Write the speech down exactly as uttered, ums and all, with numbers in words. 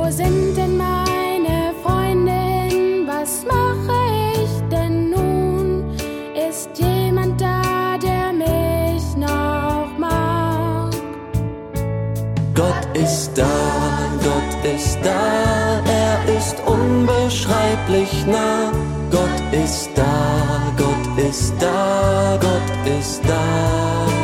Wo sind denn meine Freunde hin? Was mache ich denn nun? Ist jemand da, der mich noch mag? Gott ist da, Gott ist da, er ist unbeschreiblich nah. Gott ist da, Gott ist da, Gott ist da.